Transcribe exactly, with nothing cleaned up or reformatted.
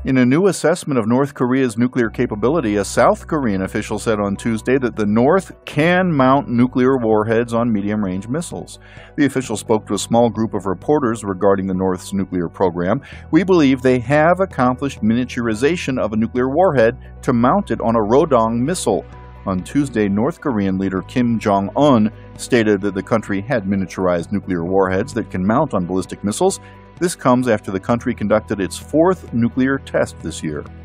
In a new assessment of North Korea's nuclear capability, a South Korean official said on Tuesday that the North can mount nuclear warheads on medium-range missiles. The official spoke to a small group of reporters regarding the North's nuclear program. "We believe they have accomplished miniaturization of a nuclear warhead to mount it on a Rodong missile." On Tuesday, North Korean leader Kim Jong-un stated that the country had miniaturized nuclear warheads that can mount on ballistic missiles. This comes after the country conducted its fourth nuclear test this year.